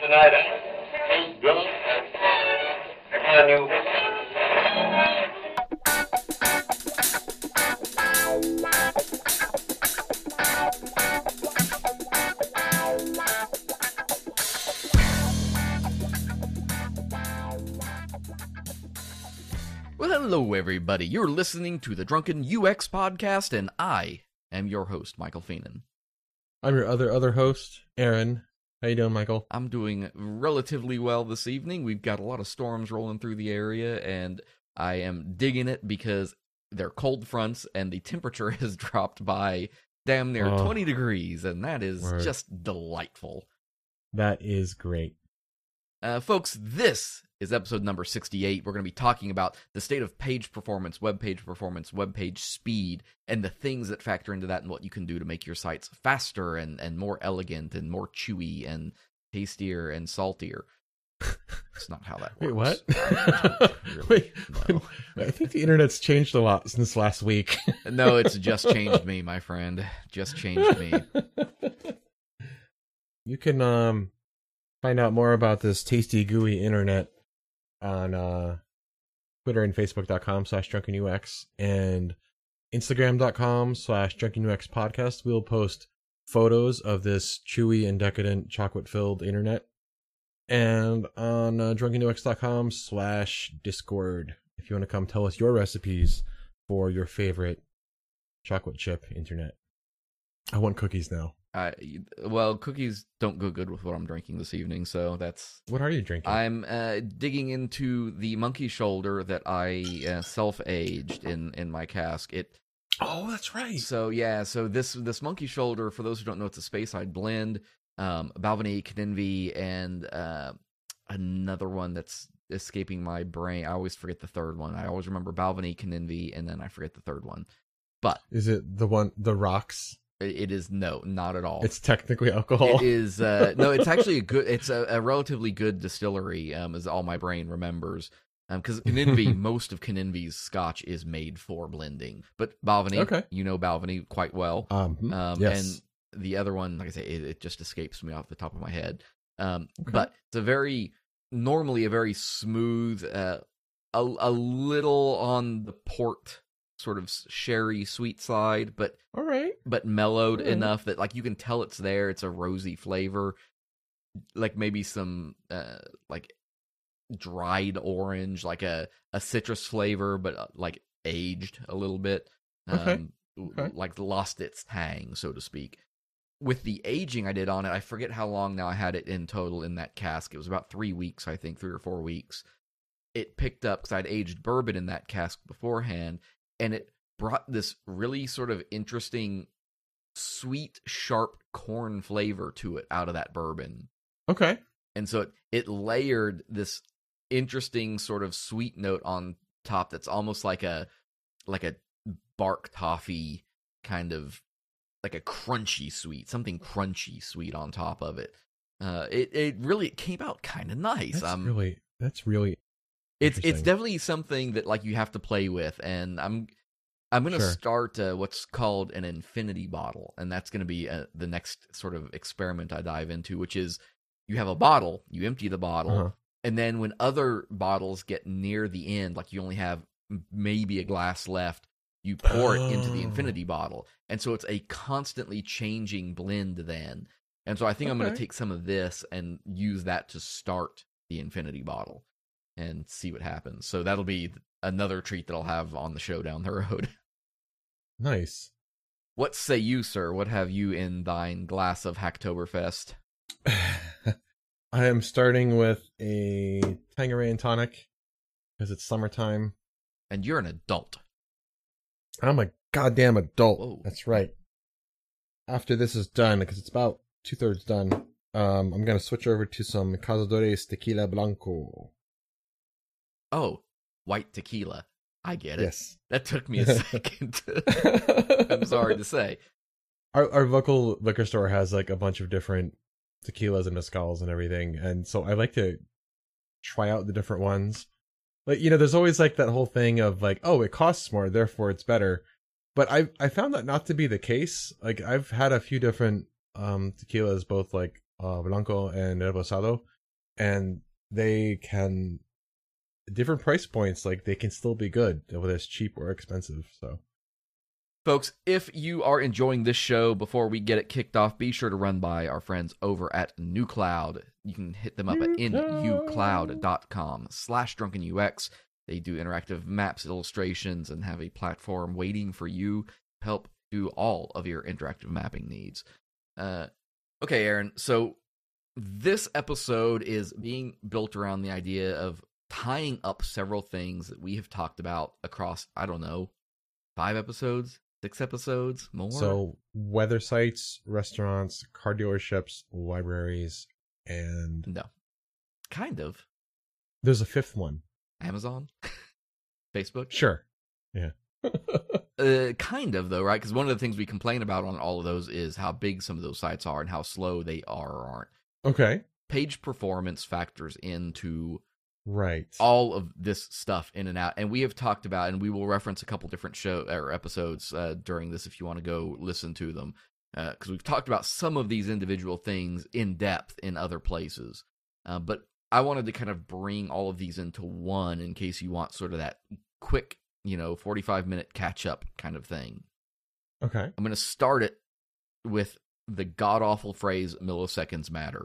tonight, huh? Good. Come on, you. Well, hello, everybody. You're listening to the Drunken UX Podcast, and I am your host, Michael Feenan. I'm your other host, Aaron. How you doing, Michael? I'm doing relatively well this evening. We've got a lot of storms rolling through the area, and I am digging it because they're cold fronts, and the temperature has dropped by damn near 20 degrees, and that is just delightful. That is great. Folks, this is episode number 68. We're going to be talking about the state of page performance, web page speed, and the things that factor into that and what you can do to make your sites faster and more elegant and more chewy and tastier and saltier. That's not how that works. Wait, what? Really, no. I think the internet's changed a lot since last week. No, it's just changed me, my friend. Just changed me. You can find out more about this tasty, gooey internet on Twitter and Facebook.com/DrunkenUX and Instagram.com/DrunkenUX podcast. We'll post photos of this chewy and decadent chocolate-filled internet. And on DrunkenUX.com/Discord if you want to come tell us your recipes for your favorite chocolate chip internet. I want cookies now. Well, cookies don't go good with what I'm drinking this evening, so that's... What are you drinking? I'm digging into the monkey shoulder that I self-aged in my cask. Oh, that's right. So, yeah, so this monkey shoulder, for those who don't know, it's a Speyside blend, Balvenie, Kinenvy, and another one that's escaping my brain. I always forget the third one. I always remember Balvenie, Kinenvy, and then I forget the third one. But... Is it the rocks? It is not at all. It's technically alcohol. It is no. It's actually it's a relatively good distillery, is all my brain remembers. Because Kinenvy, most of Kinenvy's Scotch is made for blending, but Balvenie, okay. You know Balvenie quite well. Yes. And the other one, like I say, it just escapes me off the top of my head. Okay. But it's normally a very smooth, a little on the port sort of sherry sweet side, but all right, but mellowed enough that like you can tell it's there. It's a rosy flavor, like maybe some like dried orange, like a citrus flavor, but like aged a little bit. Okay. Like lost its tang, so to speak. With the aging I did on it, I forget how long now I had it in total in that cask. It was about 3 weeks, I think, 3 or 4 weeks. It picked up because I'd aged bourbon in that cask beforehand. And it brought this really sort of interesting, sweet, sharp corn flavor to it out of that bourbon. Okay. And so it layered this interesting sort of sweet note on top that's almost like a bark toffee kind of, like a crunchy sweet, something crunchy sweet on top of it. It really came out kind of nice. That's really It's definitely something that like you have to play with, and I'm going to start what's called an infinity bottle, and that's going to be the next sort of experiment I dive into, which is you have a bottle, you empty the bottle, and then when other bottles get near the end, like you only have maybe a glass left, you pour it into the infinity bottle, and so it's a constantly changing blend then. And so I think I'm going to take some of this and use that to start the infinity bottle and see what happens. So that'll be another treat that I'll have on the show down the road. Nice. What say you, sir? What have you in thine glass of Hacktoberfest? I am starting with a Tanqueray and tonic because it's summertime. And you're an adult. I'm a goddamn adult. Whoa. That's right. After this is done, because it's about 2/3 done, I'm going to switch over to some Cazadores Tequila Blanco. Oh, white tequila. I get it. Yes. That took me a second. I'm sorry to say. Our local liquor store has like a bunch of different tequilas and mezcals and everything, and so I like to try out the different ones. Like, you know, there's always like that whole thing of like, oh, it costs more, therefore it's better. But I found that not to be the case. Like, I've had a few different tequilas, both like Blanco and Reposado, and they can different price points. Like they can still be good, whether it's cheap or expensive. So, folks, if you are enjoying this show, before we get it kicked off, be sure to run by our friends over at NewCloud. You can hit them up at nucloud.com/drunkenux. They do interactive maps, illustrations, and have a platform waiting for you to help do all of your interactive mapping needs. Okay, Aaron, so this episode is being built around the idea of tying up several things that we have talked about across, I don't know, 5 episodes, 6 episodes, more? So, weather sites, restaurants, car dealerships, libraries, and... No. Kind of. There's a 5th one. Amazon? Facebook? Sure. Yeah. Kind of, though, right? Because one of the things we complain about on all of those is how big some of those sites are and how slow they are or aren't. Okay. Page performance factors into right all of this stuff in and out. And we have talked about, and we will reference a couple different show or episodes during this if you want to go listen to them. Because we've talked about some of these individual things in depth in other places. But I wanted to kind of bring all of these into one in case you want sort of that quick, 45-minute catch-up kind of thing. Okay. I'm going to start it with the god-awful phrase, milliseconds matter.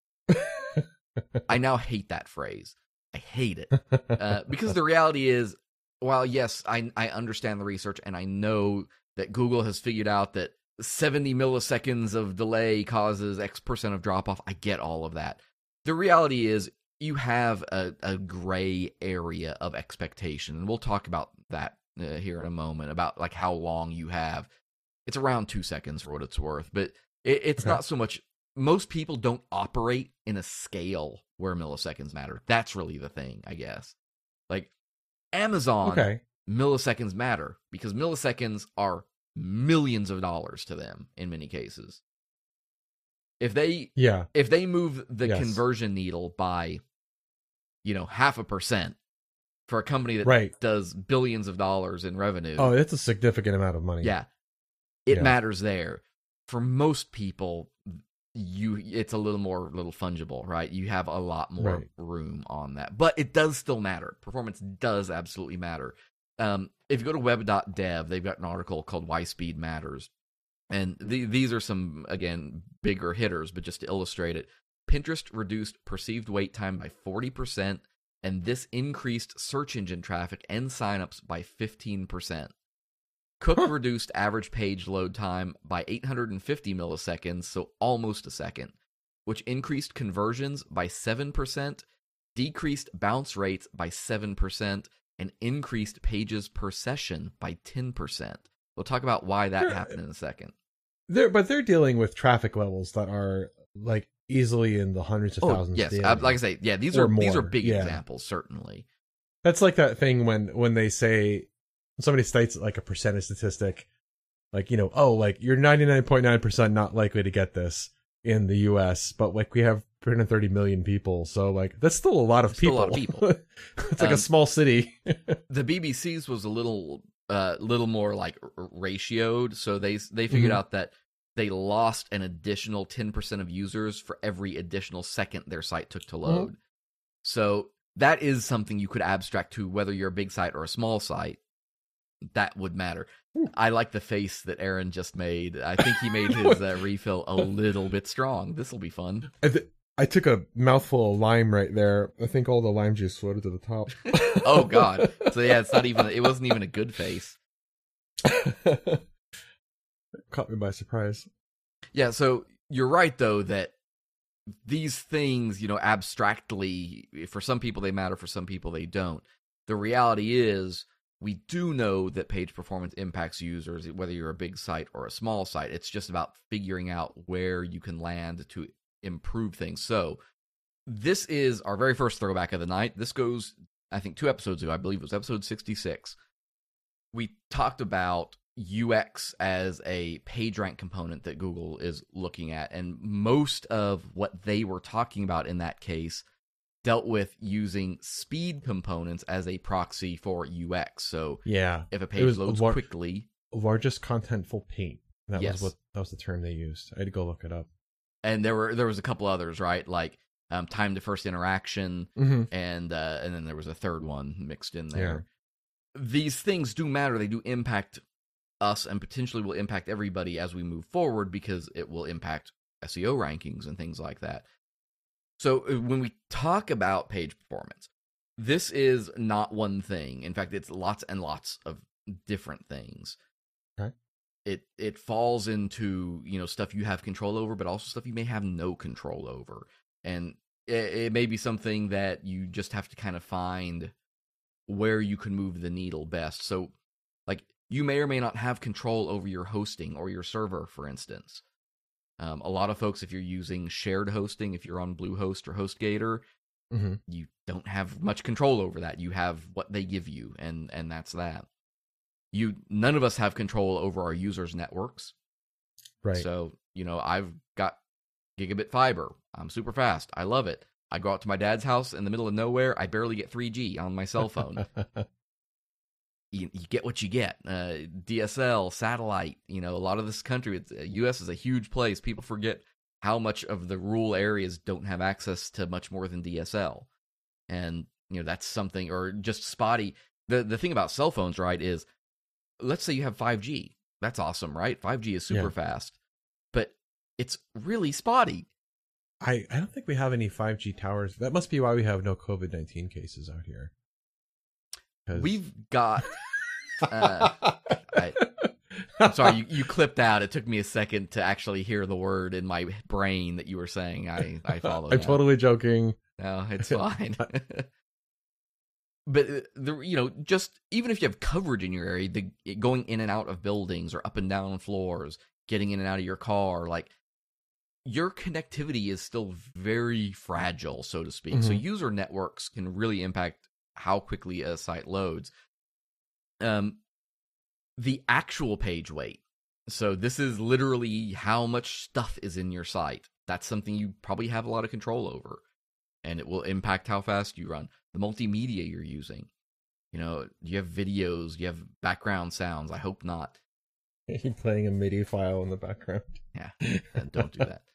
I now hate that phrase. I hate it. Because the reality is, while yes, I understand the research, and I know that Google has figured out that 70 milliseconds of delay causes X% of drop-off. I get all of that. The reality is, you have a gray area of expectation, and we'll talk about that here in a moment, about like how long you have. It's around 2 seconds for what it's worth, but it's not so much. Most people don't operate in a scale where milliseconds matter. That's really the thing, I guess. Like Amazon, milliseconds matter because milliseconds are millions of dollars to them in many cases. If they move the conversion needle by 0.5% for a company that does billions of dollars in revenue. Oh, it's a significant amount of money. Yeah. It matters there. For most people, it's a little fungible, right? You have a lot more room on that. But it does still matter. Performance does absolutely matter. If you go to web.dev, they've got an article called Why Speed Matters. And these are some, again, bigger hitters, but just to illustrate it, Pinterest reduced perceived wait time by 40%, and this increased search engine traffic and signups by 15%. Cook reduced average page load time by 850 milliseconds, so almost a second, which increased conversions by 7%, decreased bounce rates by 7%, and increased pages per session by 10%. We'll talk about why that happened in a second. They're dealing with traffic levels that are like easily in the hundreds of thousands. Yes, like I say, these are big examples, certainly. That's like that thing when they say, somebody states like a percentage statistic, like, you're 99.9% not likely to get this in the US, but like we have 330 million people, so like that's still a lot of people. It's like a small city. The BBC's was a little more like ratioed, so they figured out that they lost an additional 10% of users for every additional second their site took to load. So that is something you could abstract to whether you're a big site or a small site. That would matter. I like the face that Aaron just made. I think he made his refill a little bit strong. This will be fun. I took a mouthful of lime right there. I think all the lime juice floated to the top. Oh God! So yeah, it wasn't even a good face. Caught me by surprise. Yeah, so you're right though that these things, abstractly, for some people they matter, for some people they don't. The reality is, we do know that page performance impacts users, whether you're a big site or a small site. It's just about figuring out where you can land to improve things. So this is our very first throwback of the night. This goes, I think, 2 episodes ago. I believe it was episode 66. We talked about UX as a PageRank component that Google is looking at, and most of what they were talking about in that case dealt with using speed components as a proxy for UX. So if a page loads quickly, largest contentful paint. That was the term they used. I had to go look it up. And there was a couple others, right? Like time to first interaction, Mm-hmm. and then there was a third one mixed in there. These things do matter. They do impact us and potentially will impact everybody as we move forward because it will impact SEO rankings and things like that. So when we talk about page performance, this is not one thing. In fact, it's lots and lots of different things. Okay. It falls into, stuff you have control over, but also stuff you may have no control over. And it may be something that you just have to kind of find where you can move the needle best. So, like, you may or may not have control over your hosting or your server, for instance. A lot of folks, if you're using shared hosting, if you're on Bluehost or HostGator, Mm-hmm. you don't have much control over that. You have what they give you, and that's that. None of us have control over our users' networks. Right. So, I've got gigabit fiber. I'm super fast. I love it. I go out to my dad's house in the middle of nowhere. I barely get 3G on my cell phone. You get what you get. DSL, satellite, a lot of this country, U.S. is a huge place. People forget how much of the rural areas don't have access to much more than DSL. And, that's something, or just spotty. The thing about cell phones, right, is let's say you have 5G. That's awesome, right? 5G is super fast. But it's really spotty. I don't think we have any 5G towers. That must be why we have no COVID-19 cases out here. We've got... I'm sorry, you clipped out. It took me a second to actually hear the word in my brain that you were saying. I followed. I'm totally joking. No, it's fine. But just even if you have coverage in your area, going in and out of buildings or up and down floors, getting in and out of your car, like, your connectivity is still very fragile, so to speak. Mm-hmm. So user networks can really impact how quickly a site loads. The actual page weight. So this is literally how much stuff is in your site. That's something you probably have a lot of control over, and it will impact how fast you run. The multimedia you're using. Do you have videos? Do you have background sounds? I hope not. Are you playing a MIDI file in the background? Yeah, don't do that.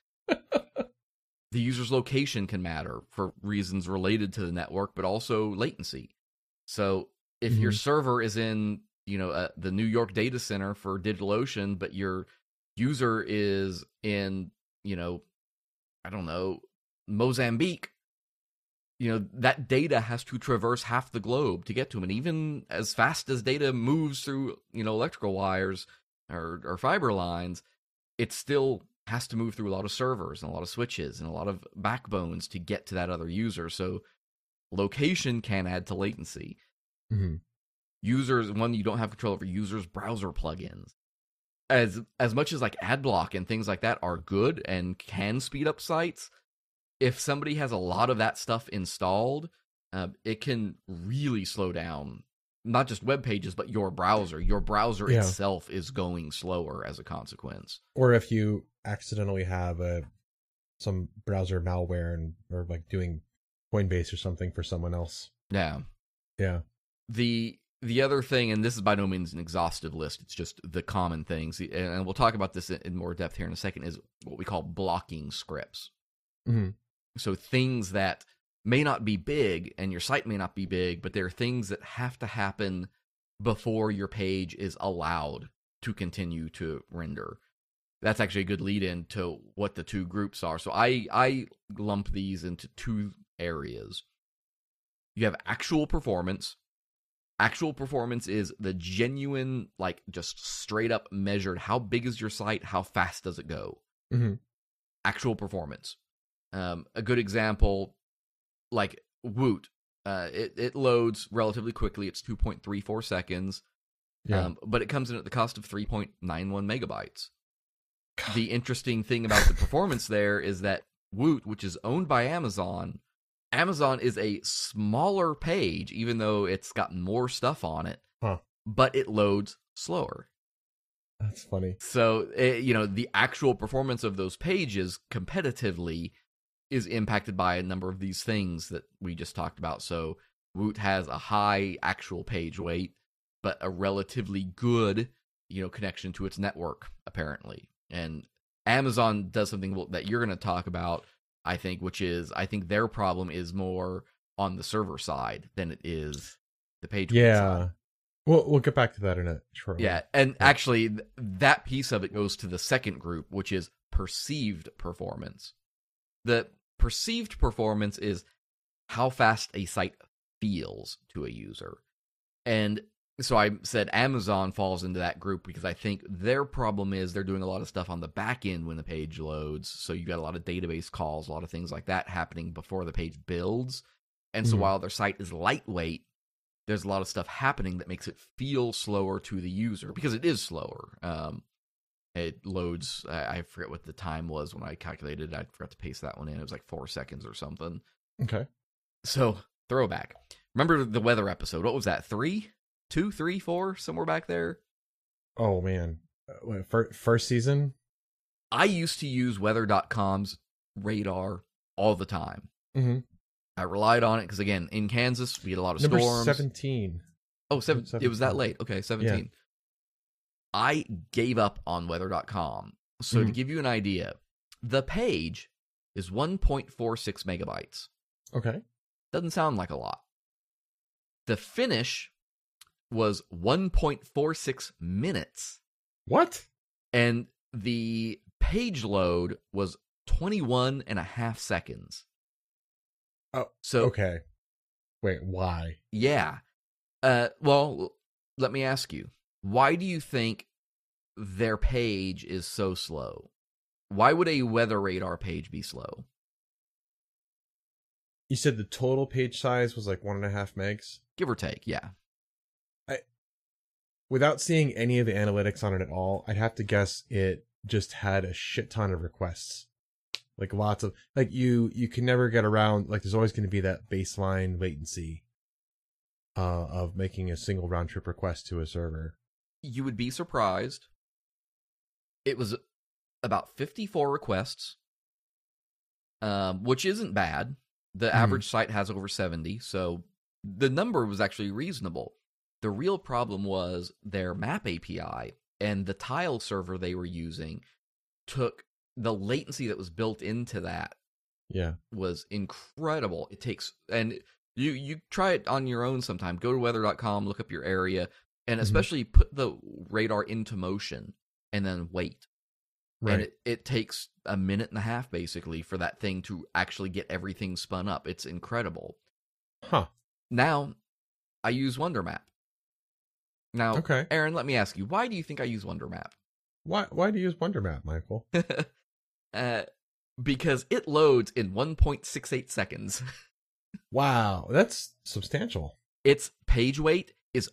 The user's location can matter for reasons related to the network, but also latency. So if your server is in, the New York data center for DigitalOcean, but your user is in, I don't know, Mozambique, that data has to traverse half the globe to get to them. And even as fast as data moves through, electrical wires or fiber lines, it still has to move through a lot of servers and a lot of switches and a lot of backbones to get to that other user. So location can add to latency. Mm-hmm. Users, one you don't have control over, users' browser plugins. As much as like AdBlock and things like that are good and can speed up sites, if somebody has a lot of that stuff installed, it can really slow down not just web pages, but your browser. Your browser itself is going slower as a consequence. Or if you accidentally have some browser malware or like doing Coinbase or something for someone else. Yeah. Yeah. The other thing, and this is by no means an exhaustive list, it's just the common things, and we'll talk about this in more depth here in a second, is what we call blocking scripts. Mm-hmm. So things that may not be big, and your site may not be big, but there are things that have to happen before your page is allowed to continue to render. That's actually a good lead-in to what the two groups are. So I lump these into two areas. You have actual performance. Actual performance is the genuine, like, just straight up measured. How big is your site? How fast does it go? Mm-hmm. Actual performance. A good example, like Woot. It loads relatively quickly. It's 2.34 seconds. Yeah. But it comes in at the cost of 3.91 megabytes. The interesting thing about the performance there is that Woot, which is owned by Amazon is a smaller page, even though it's got more stuff on it, but it loads slower. That's funny. So, the actual performance of those pages competitively is impacted by a number of these things that we just talked about. So, Woot has a high actual page weight, but a relatively good, connection to its network, apparently. And Amazon does something that you're going to talk about, I think, I think their problem is more on the server side than it is the page weight side. We'll get back to that in a short Yeah, and actually, that piece of it goes to the second group, which is perceived performance. The perceived performance is how fast a site feels to a user. And so I said Amazon falls into that group because I think their problem is they're doing a lot of stuff on the back end when the page loads. So you got a lot of database calls, a lot of things like that happening before the page builds. And so while their site is lightweight, there's a lot of stuff happening that makes it feel slower to the user because it is slower. It loads, I forget what the time was when I calculated. I forgot to paste that one in. It was like 4 seconds or something. Okay. So, throwback. Remember the weather episode? What was that? 3? 2, 3, 4? Somewhere back there? Oh, man. First season? I used to use weather.com's radar all the time. Mm-hmm. I relied on it because, again, in Kansas, we had a lot of Number storms. 17. Oh, 17. It was that late. Okay, 17. Yeah. I gave up on weather.com. So to give you an idea, the page is 1.46 megabytes. Okay. Doesn't sound like a lot. The finish was 1.46 minutes. What? And the page load was 21 and a half seconds. Oh, so okay. Wait, why? Yeah. Well, let me ask you. Why do you think their page is so slow? Why would a weather radar page be slow? You said the total page size was like 1.5 megs? Give or take, yeah. Without seeing any of the analytics on it at all, I'd have to guess it just had a shit ton of requests. Like lots of, like you can never get around, like there's always going to be that baseline latency of making a single round trip request to a server. You would be surprised. It was about 54 requests, which isn't bad. The average site has over 70, so the number was actually reasonable. The real problem was their map API and the tile server they were using took the latency that was built into that. Yeah, was incredible. It takes, and you try it on your own sometime. Go to weather.com, look up your area, and especially put the radar into motion and then wait. right. And it takes a minute and a half basically for that thing to actually get everything spun up. It's incredible. Huh. Now, I use WonderMap. Now, Okay. Aaron, let me ask you, why do you think I use WonderMap? Why do you use WonderMap, Michael? Because it loads in 1.68 seconds. Wow, that's substantial. Its page weight is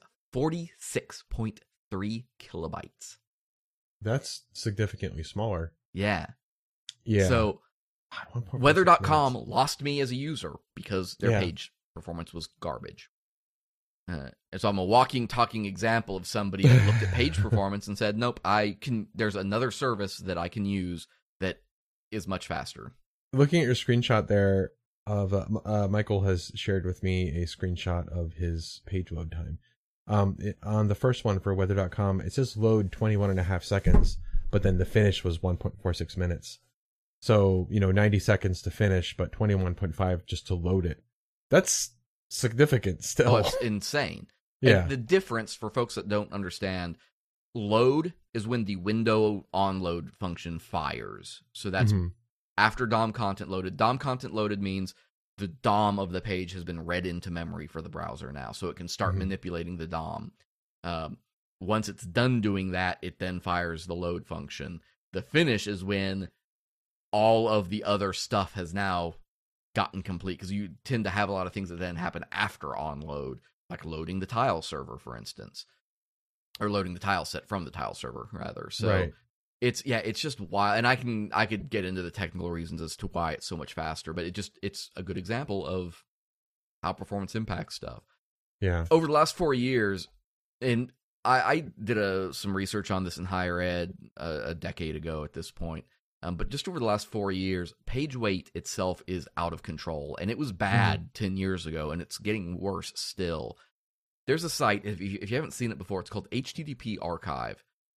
46.3 kilobytes. That's significantly smaller. Yeah. Yeah. So, 1.46 weather.com minutes. lost me as a user because their page performance was garbage. And so I'm a walking, talking example of somebody who looked at page performance and said, nope, there's another service that I can use that is much faster. Looking at your screenshot there of Michael has shared with me a screenshot of his page load time. On the first one for weather.com, it says load 21.5 seconds, but then the finish was 1.46 minutes. So, 90 seconds to finish, but 21.5 just to load it. That's significant still. Oh, it's insane. Yeah. And the difference for folks that don't understand, load is when the window on load function fires. So that's after DOM content loaded. DOM content loaded means the DOM of the page has been read into memory for the browser now, so it can start manipulating the DOM. Once it's done doing that, it then fires the load function. The finish is when all of the other stuff has now gotten complete, because you tend to have a lot of things that then happen after onload, like loading the tile server, for instance, or loading the tile set from the tile server, rather. So right. it's just wild, and I could get into the technical reasons as to why it's so much faster, but it's a good example of how performance impacts stuff. Yeah. Over the last 4 years, and I did some research on this in higher ed a decade ago at this point. But just over the last 4 years, page weight itself is out of control. And it was bad 10 years ago, and it's getting worse still. There's a site, if you haven't seen it before, it's called HTTP Archive.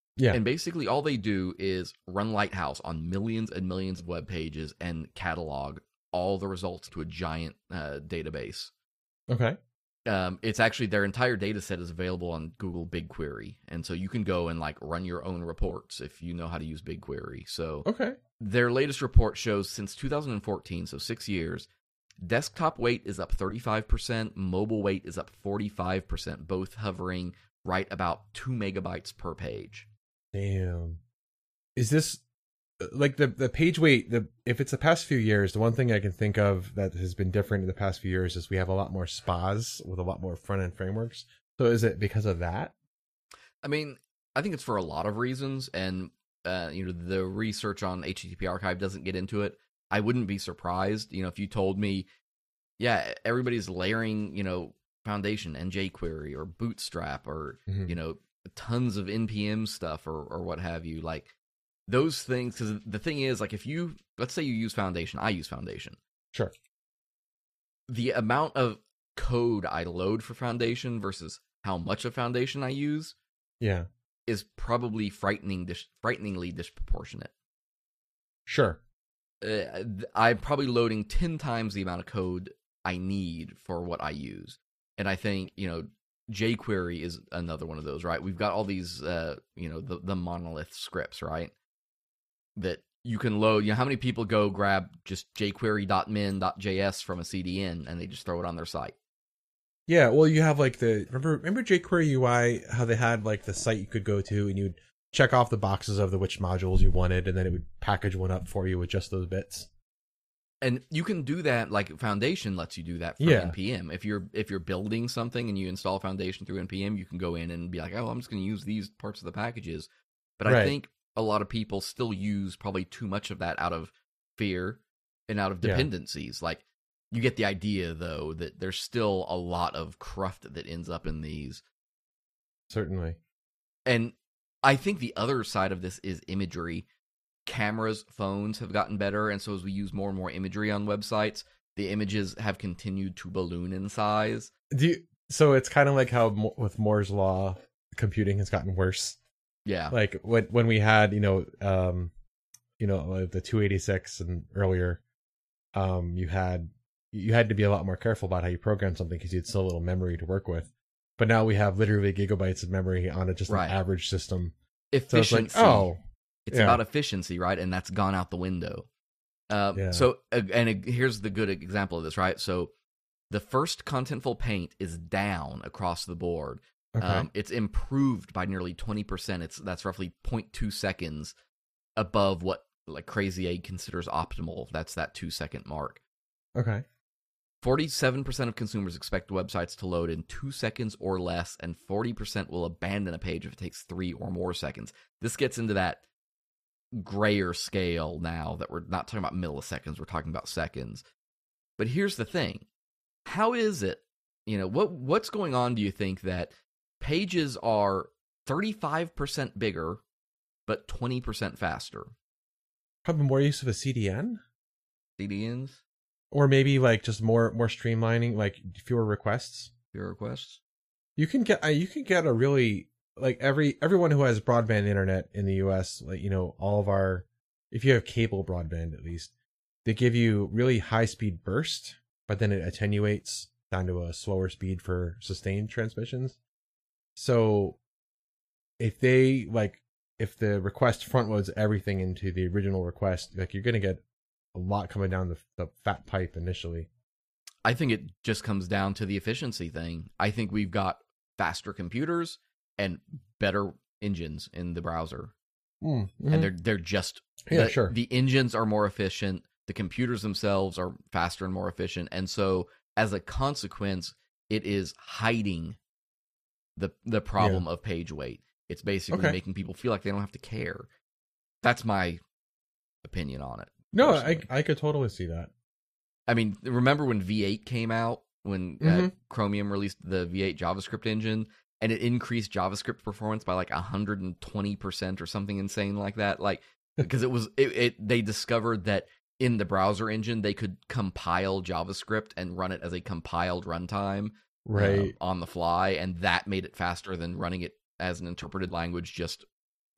Yeah. And basically all they do is run Lighthouse on millions and millions of web pages and catalog all the results to a giant database. Okay. It's actually their entire data set is available on Google BigQuery. And so you can go and like run your own reports if you know how to use BigQuery. So Okay. their latest report shows since 2014, so 6 years, desktop weight is up 35%, mobile weight is up 45%, both hovering right about 2 megabytes per page. Damn. Is this like the page weight? If it's the past few years, the one thing I can think of that has been different in the past few years is we have a lot more SPAs with a lot more front end frameworks. So is it because of that? I mean, I think it's for a lot of reasons, and the research on HTTP Archive doesn't get into it. I wouldn't be surprised, if you told me, yeah, everybody's layering, Foundation and jQuery or Bootstrap or tons of NPM stuff or what have you, like those things. Because the thing is, like, if let's say you use Foundation, I use Foundation. Sure. The amount of code I load for Foundation versus how much of Foundation I use, is probably frighteningly disproportionate. Sure. I'm probably loading 10 times the amount of code I need for what I use. And I think, jQuery is another one of those, right? We've got all these, the monolith scripts, right? That you can load. How many people go grab just jQuery.min.js from a CDN and they just throw it on their site? Yeah, well, you have like remember jQuery UI, how they had like the site you could go to and you'd check off the boxes of which modules you wanted, and then it would package one up for you with just those bits. And you can do that, like Foundation lets you do that from NPM. If you're building something and you install Foundation through NPM, you can go in and be like, oh, I'm just going to use these parts of the packages. But I think a lot of people still use probably too much of that out of fear and out of dependencies. Like, you get the idea, though, that there's still a lot of cruft that ends up in these. Certainly. And I think the other side of this is imagery. Cameras, phones have gotten better, and so as we use more and more imagery on websites, the images have continued to balloon in size. So it's kind of like how with Moore's law, computing has gotten worse. Yeah, like when we had the 286 and earlier, you had to be a lot more careful about how you program something because you had so little memory to work with. But now we have literally gigabytes of memory on an average system. Efficiency. So it's about efficiency, right? And that's gone out the window. So, here's the good example of this, right? So the first Contentful Paint is down across the board. Okay. It's improved by nearly 20%. That's roughly 0.2 seconds above what like Crazy Egg considers optimal. That's that 2-second mark. Okay. 47% of consumers expect websites to load in 2 seconds or less, and 40% will abandon a page if it takes 3 or more seconds. This gets into that grayer scale now that we're not talking about milliseconds, we're talking about seconds. But here's the thing. How is it, what's going on, do you think, that pages are 35% bigger, but 20% faster? Probably more use of a CDN? CDNs? Or maybe like just more streamlining, like fewer requests. Fewer requests. You can get a really like everyone who has broadband internet in the US, like all of our, if you have cable broadband at least, they give you really high speed burst, but then it attenuates down to a slower speed for sustained transmissions. So if the request front loads everything into the original request, like you're gonna get a lot coming down the fat pipe initially. I think it just comes down to the efficiency thing. I think we've got faster computers and better engines in the browser. Mm-hmm. And they're just sure. The engines are more efficient, the computers themselves are faster and more efficient, and so as a consequence, it is hiding the problem of page weight. It's basically making people feel like they don't have to care. That's my opinion on it. No, I could totally see that. I mean, remember when V8 came out, when Chromium released the V8 JavaScript engine, and it increased JavaScript performance by like 120% or something insane like that? Like, because they discovered that in the browser engine, they could compile JavaScript and run it as a compiled runtime on the fly, and that made it faster than running it as an interpreted language just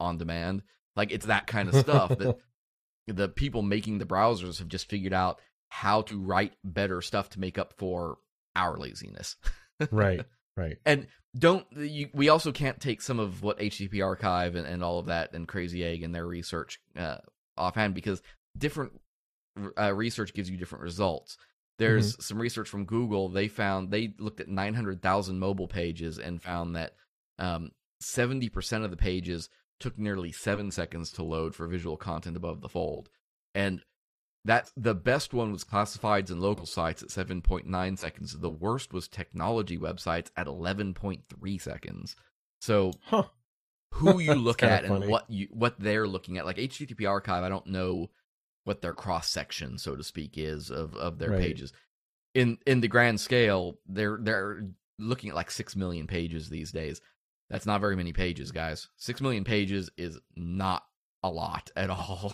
on demand. Like, it's that kind of stuff that the people making the browsers have just figured out how to write better stuff to make up for our laziness. Right. And we also can't take some of what HTTP Archive and all of that and Crazy Egg and their research offhand, because different research gives you different results. There's some research from Google. They looked at 900,000 mobile pages and found that 70% of the pages took nearly 7 seconds to load for visual content above the fold. And that's the best one was classifieds and local sites at 7.9 seconds. The worst was technology websites at 11.3 seconds. So who you look at and what they're looking at, like HTTP Archive, I don't know what their cross section, so to speak, is of their pages. In the grand scale, they're looking at like 6 million pages these days. That's not very many pages, guys. 6 million pages is not a lot at all.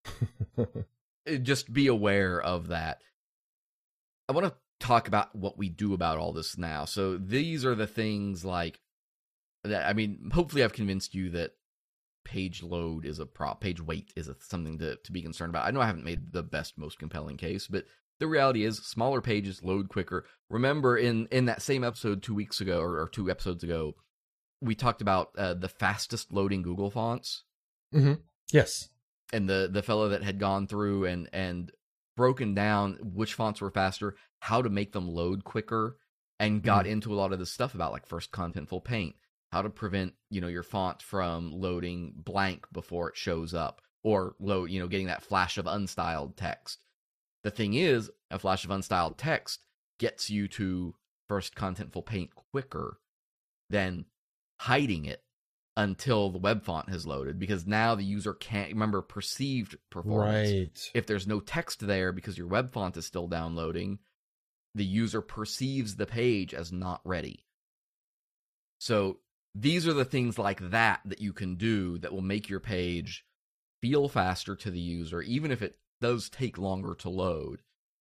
Just be aware of that. I want to talk about what we do about all this now. So these are the things like that. I mean, hopefully I've convinced you that page load is page weight is something to be concerned about. I know I haven't made the best, most compelling case, but the reality is smaller pages load quicker. Remember in that same episode 2 weeks ago or 2 episodes ago, we talked about the fastest loading Google fonts. Mm-hmm. Yes. And the fellow that had gone through and broken down which fonts were faster, how to make them load quicker, and got into a lot of the stuff about like First Contentful Paint, how to prevent, your font from loading blank before it shows up, or getting that flash of unstyled text. The thing is, a flash of unstyled text gets you to First Contentful Paint quicker than hiding it until the web font has loaded, because now the user can't remember perceived performance. Right. If there's no text there because your web font is still downloading, the user perceives the page as not ready. So these are the things like that you can do that will make your page feel faster to the user, even if it does take longer to load.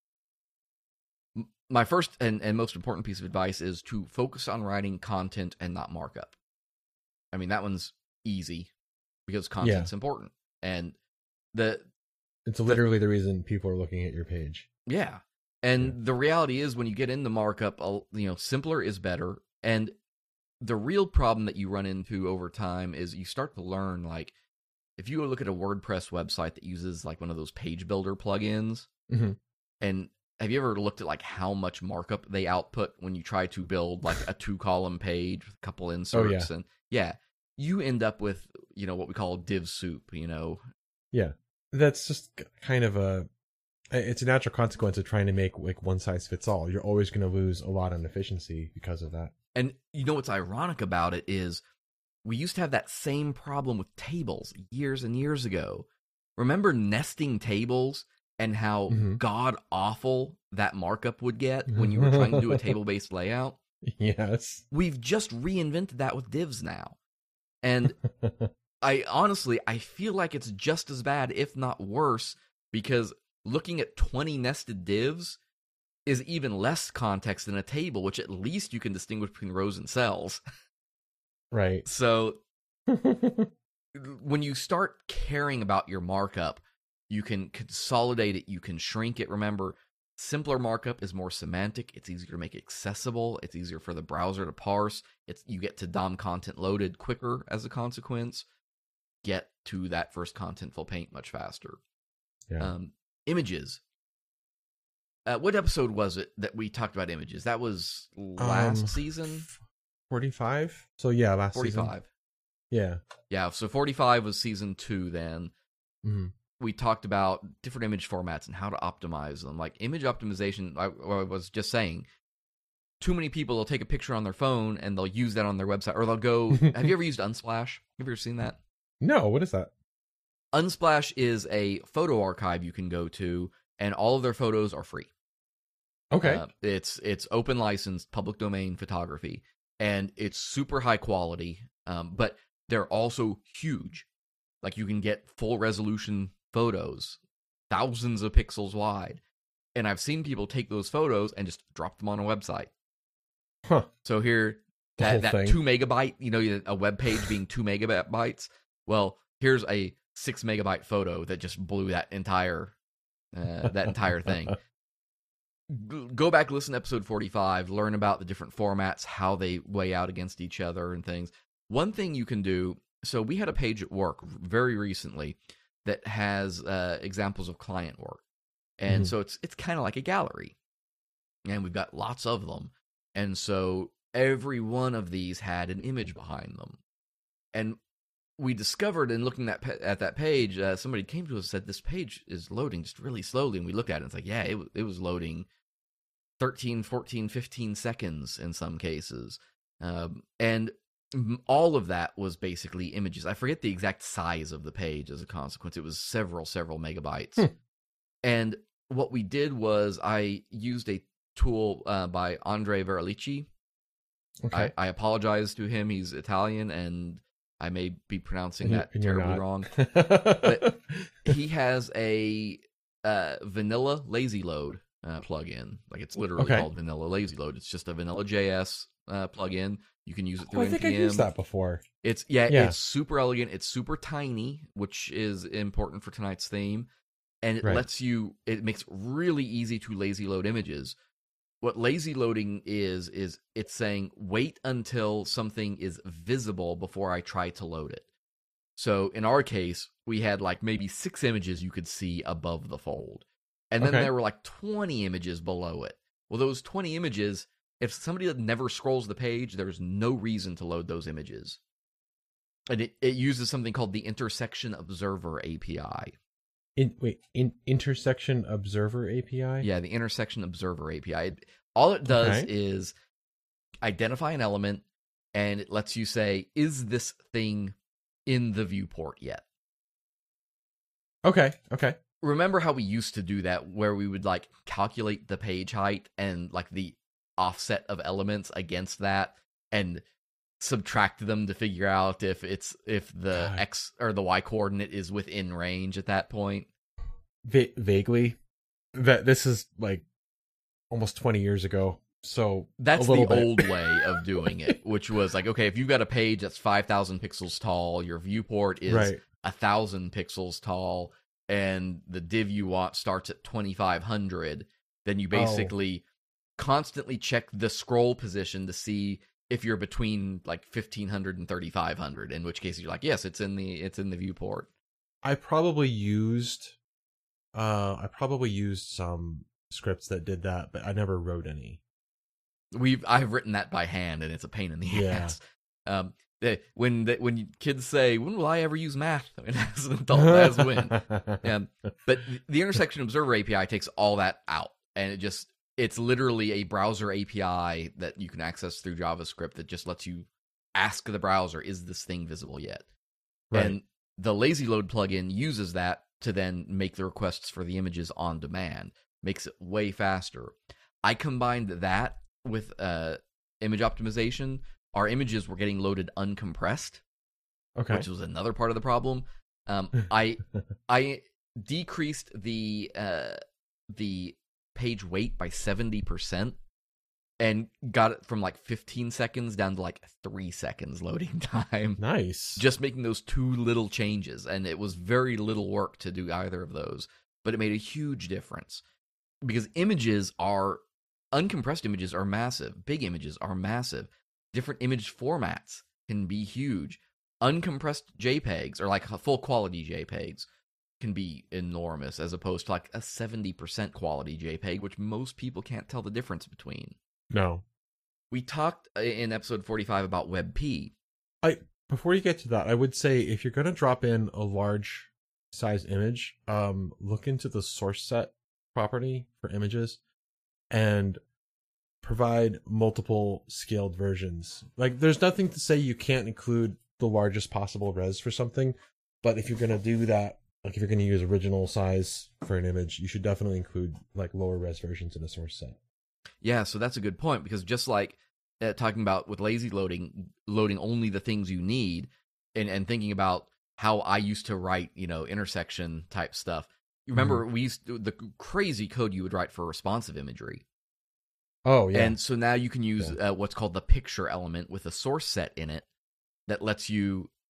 My first and most important piece of advice is to focus on writing content and not markup. I mean, that one's easy because content's important. And it's literally the reason people are looking at your page. Yeah. And the reality is, when you get into markup, simpler is better. And the real problem that you run into over time is you start to learn, like, if you look at a WordPress website that uses like one of those page builder plugins, and have you ever looked at like how much markup they output when you try to build like a 2-column page with a couple inserts? And you end up with, what we call div soup, Yeah. That's just kind of it's a natural consequence of trying to make like one size fits all. You're always going to lose a lot on efficiency because of that. And what's ironic about it is we used to have that same problem with tables years and years ago. Remember nesting tables and how god-awful that markup would get when you were trying to do a table-based layout? Yes. We've just reinvented that with divs now. And I feel like it's just as bad, if not worse, because looking at 20 nested divs is even less context than a table, which at least you can distinguish between rows and cells. Right. So when you start caring about your markup, you can consolidate it, you can shrink it. Remember, simpler markup is more semantic. It's easier to make accessible. It's easier for the browser to parse. You get to DOM content loaded quicker as a consequence. Get to that First Contentful Paint much faster. Yeah. Images. What episode was it that we talked about images? That was last season? 45? So yeah, last 45. season. Yeah. Yeah, so 45 was season 2 then. Mm-hmm. We talked about different image formats and how to optimize them. Like image optimization, I was just saying, too many people will take a picture on their phone and they'll use that on their website. Or they'll go, have you ever used Unsplash? Have you ever seen that? No, what is that? Unsplash is a photo archive you can go to, and all of their photos are free. Okay. It's open licensed, public domain photography, and it's super high quality, but they're also huge. Like, you can get full resolution photos, thousands of pixels wide. And I've seen people take those photos and just drop them on a website. Huh. So here, that 2 megabyte, a web page being 2 megabytes, Well, here's a 6 megabyte photo that just blew that entire thing. Go back, listen to episode 45, learn about the different formats, how they weigh out against each other and things. One thing you can do, so we had a page at work very recently that has examples of client work. And so it's kind of like a gallery. And we've got lots of them. And so every one of these had an image behind them. And we discovered in looking at that page, somebody came to us and said, this page is loading just really slowly. And we looked at it and it's like, yeah, it was loading 13, 14, 15 seconds in some cases. And all of that was basically images. I forget the exact size of the page as a consequence. It was several megabytes. And what we did was I used a tool by Andre Veralici. Okay. I apologize to him. He's Italian, and I may be pronouncing that terribly wrong. But he has a vanilla lazy load plugin. Like, it's literally called vanilla lazy load. It's just a vanilla JS plugin. You can use it through I think NPM. I've used that before. It's it's super elegant. It's super tiny, which is important for tonight's theme. And it lets you, it makes it really easy to lazy load images. What lazy loading is it's saying, wait until something is visible before I try to load it. So in our case, we had like maybe 6 images you could see above the fold. And then there were like 20 images below it. Well, those 20 images, if somebody that never scrolls the page, there's no reason to load those images. And it uses something called the Intersection Observer API. Intersection Observer API? Yeah, the Intersection Observer API. All it does is identify an element, and it lets you say, is this thing in the viewport yet? Okay. Remember how we used to do that, where we would like calculate the page height and like the offset of elements against that, and subtract them to figure out if the X or the Y coordinate is within range at that point. Vaguely. That this is like almost 20 years ago. So that's the old way of doing it, which was like, okay, if you've got a page that's 5,000 pixels tall, your viewport is 1,000 pixels tall, and the div you want starts at 2,500, then you basically constantly check the scroll position to see if you're between like 1,500 and 3,500, in which case you're like, yes, it's in the viewport. I probably used some scripts that did that, but I never wrote any. I've written that by hand, and it's a pain in the ass. When kids say, "When will I ever use math?" I mean, as an adult, that's when. But the Intersection Observer API takes all that out, and it's literally a browser API that you can access through JavaScript that just lets you ask the browser, "Is this thing visible yet?" Right. And the lazy load plugin uses that to then make the requests for the images on demand. Makes it way faster. I combined that with image optimization. Our images were getting loaded uncompressed, which was another part of the problem. I decreased the page weight by 70% and got it from like 15 seconds down to like 3 seconds loading time. Nice. Just making those 2 little changes, and it was very little work to do either of those, but it made a huge difference. Because uncompressed images are massive. Big images are massive. Different image formats can be huge. Uncompressed JPEGs, or like full quality JPEGs, can be enormous, as opposed to like a 70% quality JPEG, which most people can't tell the difference between. No. We talked in episode 45 about WebP. Before you get to that, I would say if you're going to drop in a large size image, look into the source set property for images and provide multiple scaled versions. Like, there's nothing to say you can't include the largest possible res for something, but if you're going to do that, like if you're going to use original size for an image, you should definitely include like lower res versions in a source set. Yeah, so that's a good point, because just like talking about with lazy loading only the things you need, and thinking about how I used to write, intersection type stuff. You remember we used to, the crazy code you would write for responsive imagery. Oh, yeah. And so now you can use what's called the picture element with a source set in it that lets you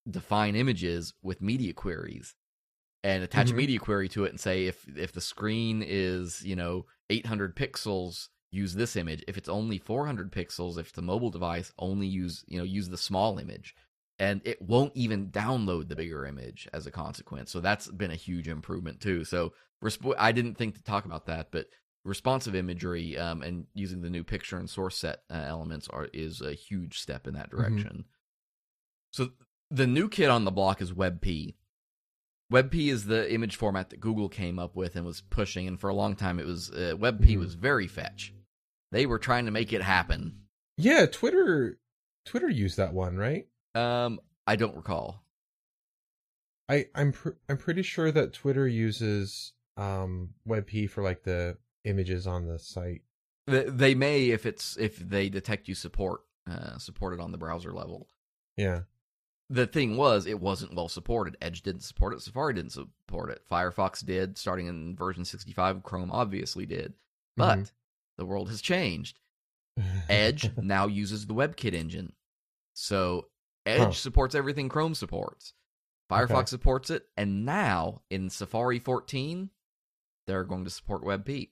define images with media queries and attach a media query to it and say if the screen is 800 pixels, use this image. If it's only 400 pixels, if it's a mobile device, only use the small image. And it won't even download the bigger image as a consequence. So that's been a huge improvement too. So I didn't think to talk about that, but responsive imagery and using the new picture and source set elements is a huge step in that direction. So the new kid on the block is WebP. WebP is the image format that Google came up with and was pushing, and for a long time it was WebP was very fetch. They were trying to make it happen. Yeah, Twitter used that one, right? I don't recall. I'm pretty sure that Twitter uses WebP for like the images on the site. They may if they detect you support it on the browser level. Yeah. The thing was, it wasn't well supported. Edge didn't support it. Safari didn't support it. Firefox did, starting in version 65. Chrome obviously did. But the world has changed. Edge now uses the WebKit engine. So Edge supports everything Chrome supports. Firefox supports it. And now, in Safari 14, they're going to support WebP.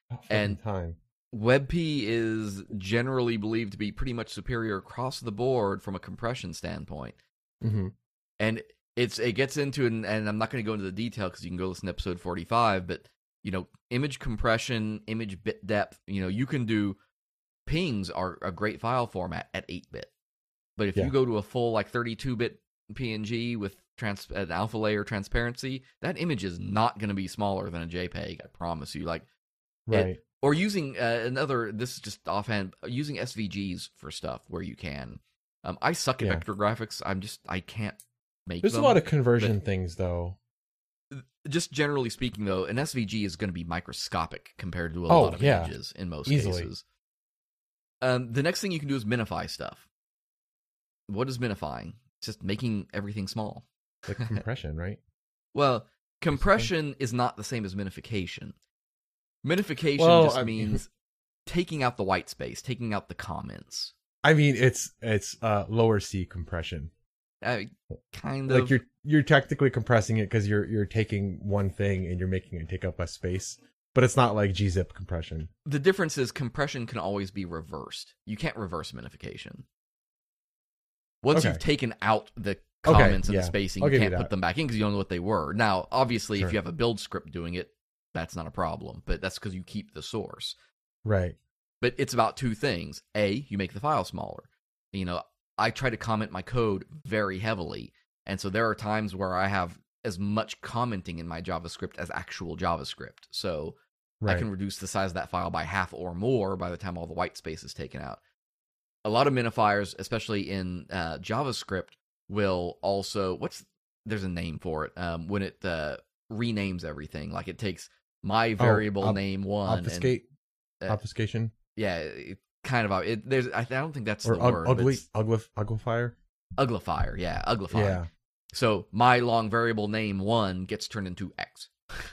WebP is generally believed to be pretty much superior across the board from a compression standpoint. And it gets into, and I'm not going to go into the detail because you can go listen to episode 45, but image compression, image bit depth, you can do pings are a great file format at 8-bit. But if you go to a full 32-bit PNG with an alpha layer transparency, that image is not going to be smaller than a JPEG, I promise you. Right. Or using this is just offhand, using SVGs for stuff where you can. I suck at vector graphics. I can't make There's them. a lot of conversion things, though. Just generally speaking, though, an SVG is going to be microscopic compared to a lot of images in most cases. The next thing you can do is minify stuff. What is minifying? It's just making everything small. Like compression, right? Well, compression is not the same as minification. Minification means taking out the white space, taking out the comments. I mean, it's lower C compression. Kind of. Like you're technically compressing it because you're taking one thing and you're making it take up less space, but it's not like gzip compression. The difference is compression can always be reversed. You can't reverse minification. Once you've taken out the comments and the spacing, you can't put them back in because you don't know what they were. Now, obviously, if you have a build script doing it, that's not a problem, but that's because you keep the source. Right. But it's about two things. A, you make the file smaller. I try to comment my code very heavily, and so there are times where I have as much commenting in my JavaScript as actual JavaScript. So I can reduce the size of that file by half or more by the time all the white space is taken out. A lot of minifiers, especially in JavaScript, will also... there's a name for it. When it renames everything. Like it takes my variable name 1. Obfuscation? Yeah, kind of. I don't think that's or the word. uglifier? Uglifier, yeah, uglifier. Yeah. So my long variable name 1 gets turned into X.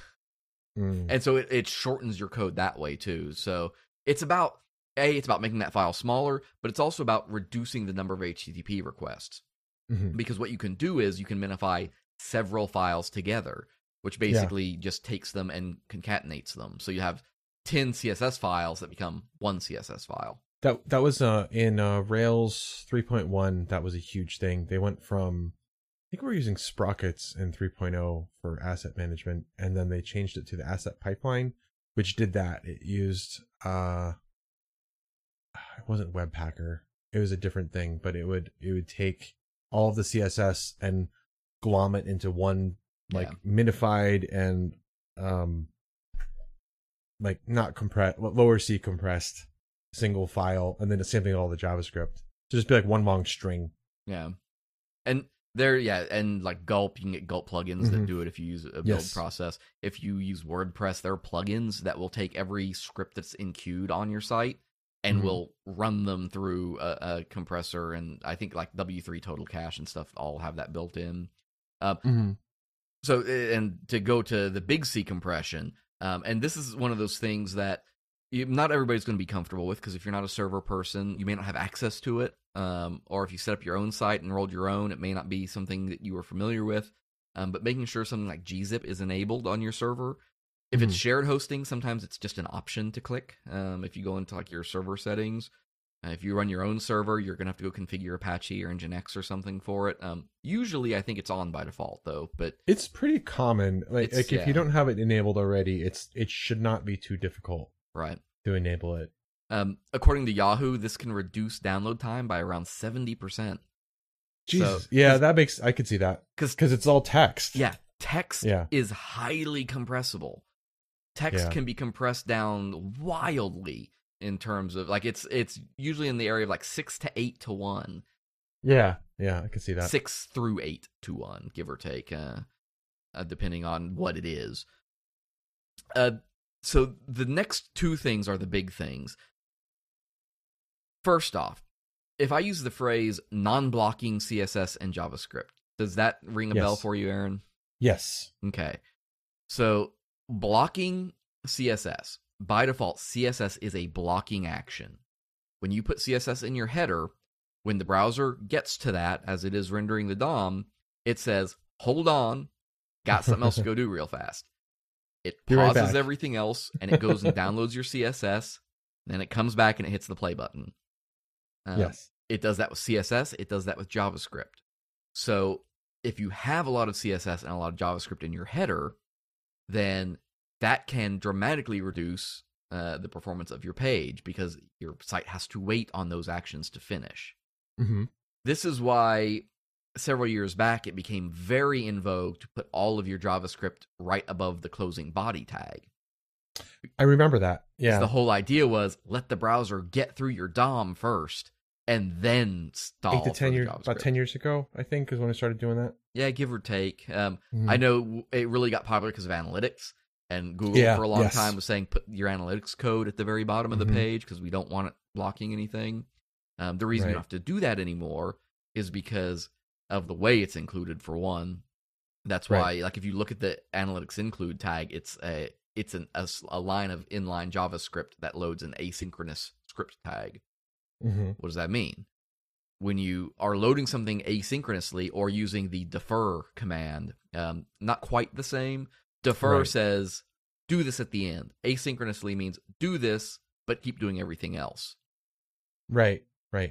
And so it shortens your code that way too. So it's about making that file smaller, but it's also about reducing the number of HTTP requests. Because what you can do is you can minify several files together, which basically just takes them and concatenates them. So you have 10 CSS files that become one CSS file. That was in Rails 3.1. That was a huge thing. They went from, I think we were using Sprockets in 3.0 for asset management, and then they changed it to the asset pipeline, which did that. It used it wasn't Webpacker. It was a different thing, but it would take all of the CSS and glom it into one minified and not compressed, lower C compressed single file, and then the same thing with all the JavaScript. So just be like one long string. Yeah. And and like Gulp, you can get Gulp plugins that do it if you use a build process. If you use WordPress, there are plugins that will take every script that's in queued on your site and will run them through a compressor, and I think like W3 Total Cache and stuff all have that built in. So, and to go to the big C compression, and this is one of those things that not everybody's going to be comfortable with, because if you're not a server person, you may not have access to it. Or if you set up your own site and rolled your own, it may not be something that you are familiar with. But making sure something like gzip is enabled on your server. If it's shared hosting, sometimes it's just an option to click. If you go into like your server settings, if you run your own server, you're going to have to go configure Apache or Nginx or something for it. Usually, I think it's on by default, though. But it's pretty common. Like if you don't have it enabled already, it should not be too difficult, right, to enable it. According to Yahoo, this can reduce download time by around 70%. Jesus, I could see that because it's all text. Yeah, text is highly compressible. Text can be compressed down wildly. In terms of like it's usually in the area of like 6 to 8 to 1. Yeah, I can see that. 6 through 8 to 1, give or take, depending on what it is. So the next two things are the big things. First off, if I use the phrase non-blocking CSS and JavaScript, does that ring a bell for you, Aaron? Yes. Okay. So blocking CSS. By default, CSS is a blocking action. When you put CSS in your header, when the browser gets to that, as it is rendering the DOM, it says, hold on, got something else to go do real fast. It pauses everything else, and it goes and downloads your CSS, then it comes back and it hits the play button. Yes. It does that with CSS, it does that with JavaScript. So if you have a lot of CSS and a lot of JavaScript in your header, then that can dramatically reduce the performance of your page because your site has to wait on those actions to finish. Mm-hmm. This is why several years back it became very in vogue to put all of your JavaScript right above the closing body tag. I remember that. Yeah. The whole idea was let the browser get through your DOM first and then stall. 8 to 10 years, about 10 years ago, I think, is when I started doing that. Yeah, give or take. I know it really got popular because of analytics. And Google for a long time was saying put your analytics code at the very bottom of the page because we don't want it blocking anything. The reason you don't have to do that anymore is because of the way it's included, for one. That's why, like, if you look at the analytics include tag, it's a line of inline JavaScript that loads an asynchronous script tag. Mm-hmm. What does that mean? When you are loading something asynchronously or using the defer command, not quite the same. Defer says, do this at the end. Asynchronously means do this, but keep doing everything else. Right.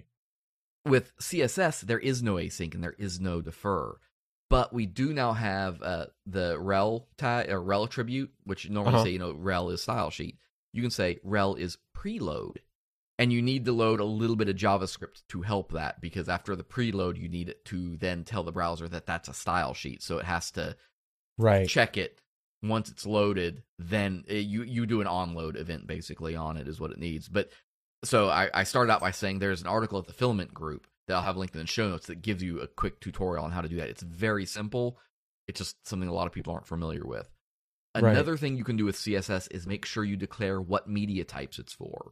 With CSS, there is no async and there is no defer. But we do now have the rel tag or rel attribute, which normally say, rel is style sheet. You can say rel is preload. And you need to load a little bit of JavaScript to help that, because after the preload, you need it to then tell the browser that that's a style sheet. So it has to check it. Once it's loaded, then you do an onload event basically on it is what it needs. But so I started out by saying there's an article at the Filament group that I'll have linked in the show notes that gives you a quick tutorial on how to do that. It's very simple. It's just something a lot of people aren't familiar with. Another thing you can do with CSS is make sure you declare what media types it's for.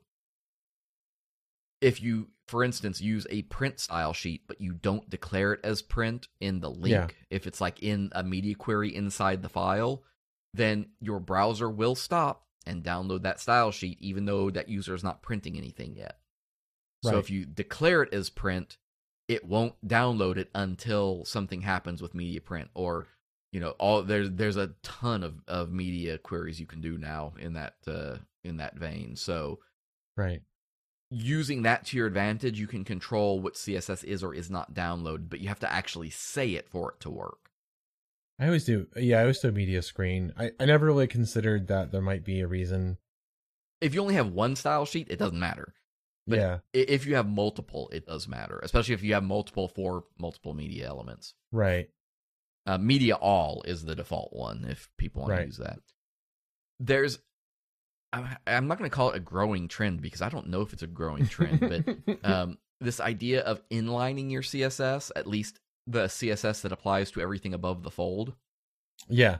If you, for instance, use a print style sheet, but you don't declare it as print in the link, if it's like in a media query inside the file, then your browser will stop and download that style sheet, even though that user is not printing anything yet. So if you declare it as print, it won't download it until something happens with media print, or there's a ton of media queries you can do now in that vein. So using that to your advantage, you can control what CSS is or is not downloaded, but you have to actually say it for it to work. I always do. Yeah, I always do a media screen. I never really considered that there might be a reason. If you only have one style sheet, it doesn't matter. But if you have multiple, it does matter, especially if you have multiple for multiple media elements. Right. Media all is the default one if people want to use that. There's, I'm not going to call it a growing trend because I don't know if it's a growing trend, but this idea of inlining your CSS, at least the CSS that applies to everything above the fold. Yeah.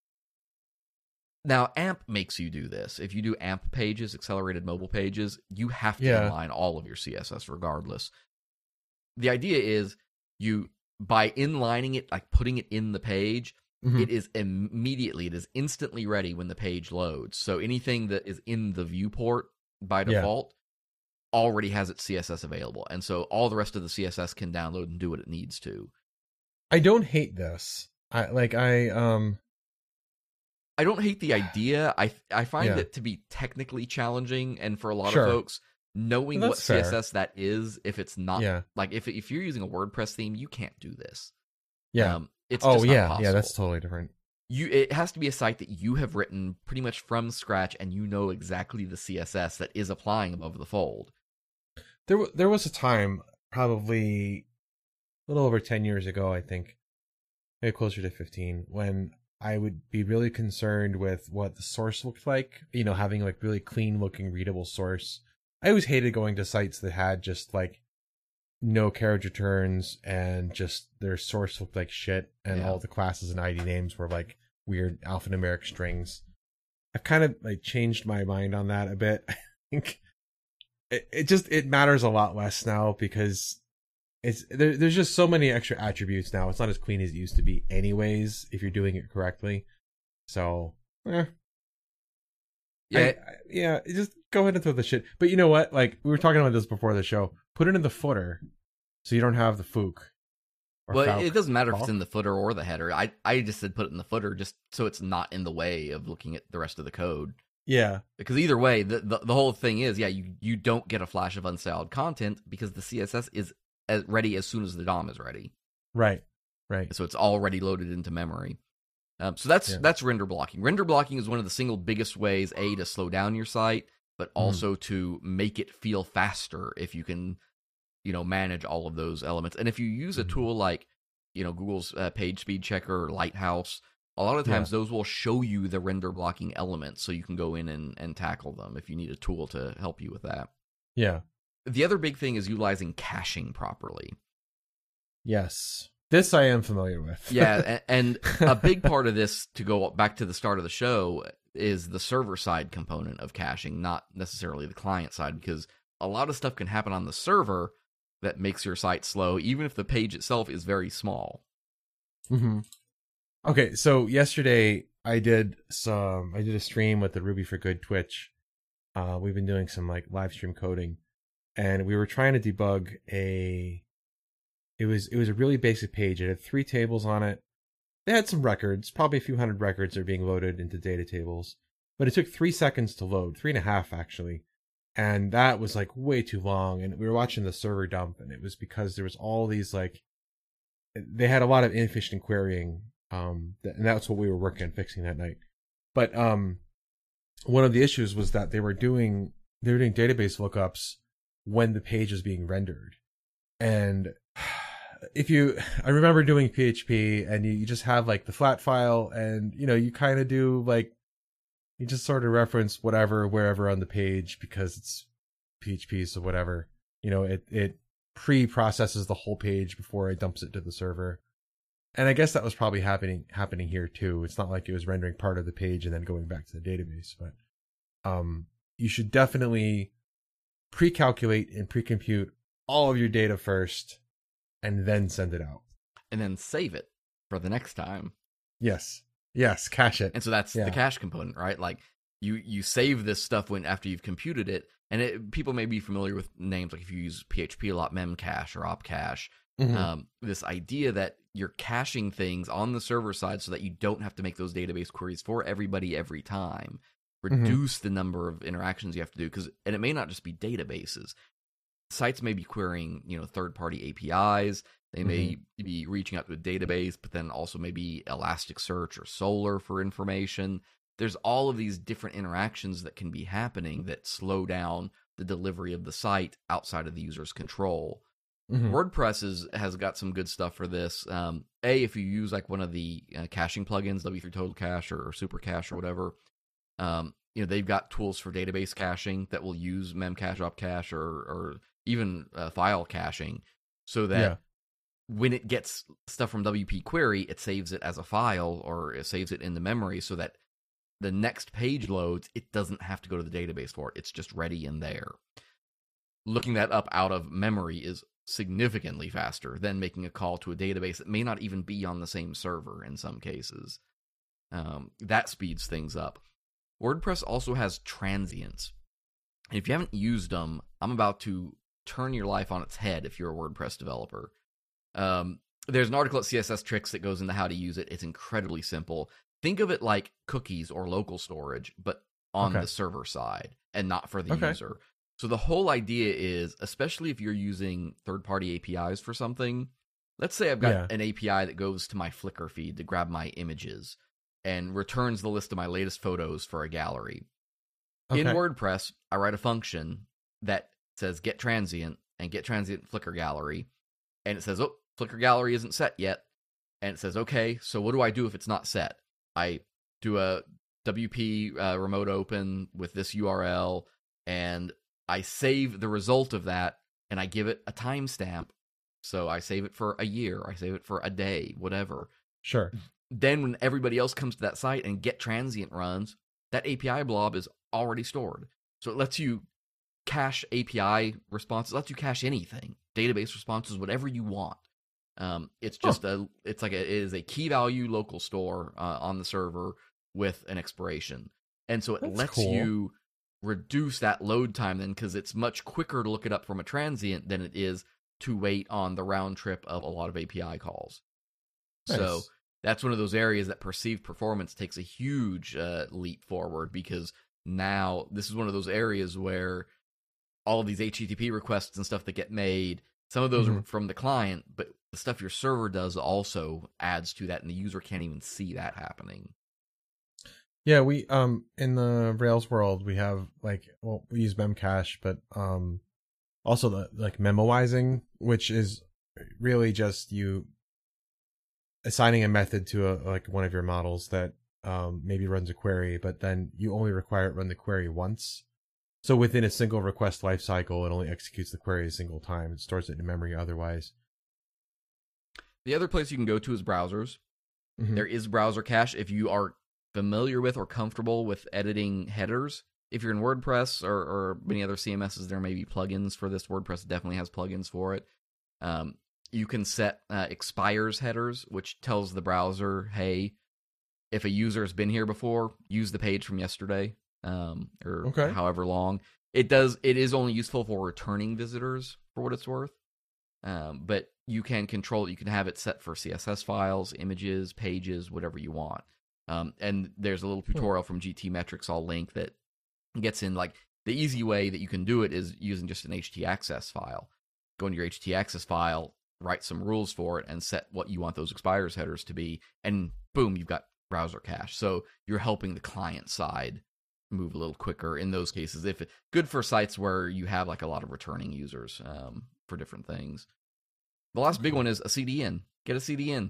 Now, AMP makes you do this. If you do AMP pages, accelerated mobile pages, you have to inline all of your CSS regardless. The idea is by inlining it, like putting it in the page, Mhm. it is instantly ready when the page loads. So anything that is in the viewport by default already has its CSS available. And so all the rest of the CSS can download and do what it needs to. I don't hate this. I don't hate the idea. I find Yeah. it to be technically challenging, and for a lot Sure. of folks, knowing Well, what that's fair. CSS that is, if it's not Yeah. like if you're using a WordPress theme, you can't do this. Yeah. It's Oh just not yeah. possible. Yeah. That's totally different. It has to be a site that you have written pretty much from scratch, and you know exactly the CSS that is applying above the fold. There was a time, probably a little over 10 years ago, I think, maybe closer to 15, when I would be really concerned with what the source looked like. You know, having like really clean looking, readable source. I always hated going to sites that had just like no carriage returns and just their source looked like shit, and Yeah. all the classes and ID names were like weird alphanumeric strings. I've kind of like changed my mind on that a bit. I think it matters a lot less now because there's just so many extra attributes now. It's not as clean as it used to be anyways if you're doing it correctly. So just go ahead and throw the shit. But you know what? Like, we were talking about this before the show. Put it in the footer so you don't have the fook. Well, it doesn't matter if it's in the footer or the header. I just said put it in the footer just so it's not in the way of looking at the rest of the code. Yeah. Because either way, the whole thing is, you don't get a flash of unstyled content because the CSS is ready as soon as the DOM is ready. Right. So it's already loaded into memory. So that's render blocking. Render blocking is one of the single biggest ways, to slow down your site, but also to make it feel faster if you can, manage all of those elements. And if you use a tool like, Google's Page Speed Checker or Lighthouse, a lot of times those will show you the render blocking elements so you can go in and tackle them if you need a tool to help you with that. Yeah. The other big thing is utilizing caching properly. Yes. This I am familiar with. Yeah, and a big part of this, to go back to the start of the show, is the server-side component of caching, not necessarily the client side, because a lot of stuff can happen on the server that makes your site slow, even if the page itself is very small. Mm-hmm. Okay, so yesterday I did a stream with the Ruby for Good Twitch. We've been doing some like live stream coding, and we were trying to debug it was a really basic page. It had 3 tables on it. They had some records, probably a few hundred records are being loaded into data tables, but it took 3 seconds to load, 3.5 actually. And that was like way too long. And we were watching the server dump, and it was because there was all these like, they had a lot of inefficient querying. And that's what we were working on fixing that night. But one of the issues was that they were doing database lookups when the page was being rendered. And I remember doing PHP, and you just have like the flat file, and you kind of do like, you just sort of reference whatever wherever on the page because it's PHP, so whatever. It pre-processes the whole page before it dumps it to the server. And I guess that was probably happening here too. It's not like it was rendering part of the page and then going back to the database, but you should definitely pre-calculate and pre-compute all of your data first and then send it out. And then save it for the next time. Yes, cache it. And so that's the cache component, right? Like you save this stuff after you've computed it, and people may be familiar with names like if you use PHP a lot, memcache or opcache. Mm-hmm. This idea that you're caching things on the server side so that you don't have to make those database queries for everybody every time. Reduce the number of interactions you have to do, and it may not just be databases. Sites may be querying, third-party APIs. They may be reaching out to a database, but then also maybe Elasticsearch or Solr for information. There's all of these different interactions that can be happening that slow down the delivery of the site outside of the user's control. WordPress has got some good stuff for this. If you use like one of the caching plugins, W3 Total Cache or Super Cache or whatever, they've got tools for database caching that will use memcache, opcache, or even file caching, so that when it gets stuff from WP Query, it saves it as a file or it saves it in the memory, so that the next page loads, it doesn't have to go to the database for it. It's just ready in there. Looking that up out of memory is significantly faster than making a call to a database that may not even be on the same server in some cases. That speeds things up. WordPress also has transients. And if you haven't used them, I'm about to turn your life on its head if you're a WordPress developer. There's an article at CSS Tricks that goes into how to use it. It's incredibly simple. Think of it like cookies or local storage, but on the server side and not for the user. So the whole idea is, especially if you're using third-party APIs for something, let's say I've got an API that goes to my Flickr feed to grab my images and returns the list of my latest photos for a gallery. In WordPress, I write a function that says get transient and get transient Flickr gallery. And it says, oh, Flickr gallery isn't set yet. And it says, okay, so what do I do if it's not set? I do a WP remote open with this URL, and I save the result of that, and I give it a timestamp. So I save it for a year, I save it for a day, whatever. Sure. Then when everybody else comes to that site and get transient runs, that API blob is already stored. So it lets you cache API responses, lets you cache anything, database responses, whatever you want. It's just it is a key value local store on the server with an expiration. And so it lets you reduce that load time then, because it's much quicker to look it up from a transient than it is to wait on the round trip of a lot of API calls. Nice. So that's one of those areas that perceived performance takes a huge leap forward, because now this is one of those areas where all of these HTTP requests and stuff that get made, some of those are from the client, but the stuff your server does also adds to that, and the user can't even see that happening. Yeah, we in the Rails world we have we use Memcache, but also the memoizing, which is really just you assigning a method to one of your models that maybe runs a query, but then you only require it run the query once. So within a single request lifecycle, it only executes the query a single time. It stores it in memory otherwise. The other place you can go to is browsers. There is browser cache if you are familiar with or comfortable with editing headers. If you're in WordPress or many other CMSs, there may be plugins for this. WordPress definitely has plugins for it. You can set expires headers, which tells the browser, hey, if a user has been here before, use the page from yesterday, or however long. It is only useful for returning visitors, for what it's worth. But you can control it. You can have it set for CSS files, images, pages, whatever you want. And there's a little tutorial from GTmetrix I'll link that gets in, the easy way that you can do it is using just an htaccess file. Go into your htaccess file, write some rules for it, and set what you want those expires headers to be, and boom, you've got browser cache. So you're helping the client side move a little quicker in those cases. Good for sites where you have a lot of returning users for different things. The last big one is a CDN. Get a CDN.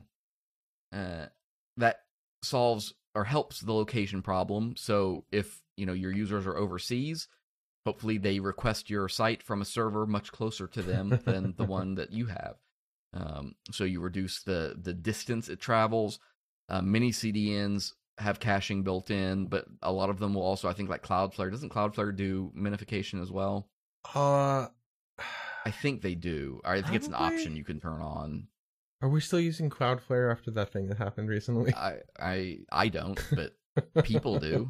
That solves or helps the location problem. So if your users are overseas, hopefully they request your site from a server much closer to them than the one that you have. So you reduce the distance it travels. Many CDNs have caching built in, but a lot of them will also, I think, Cloudflare. Doesn't Cloudflare do minification as well? I think they do. I think it's an option you can turn on. Are we still using Cloudflare after that thing that happened recently? I don't, but people do.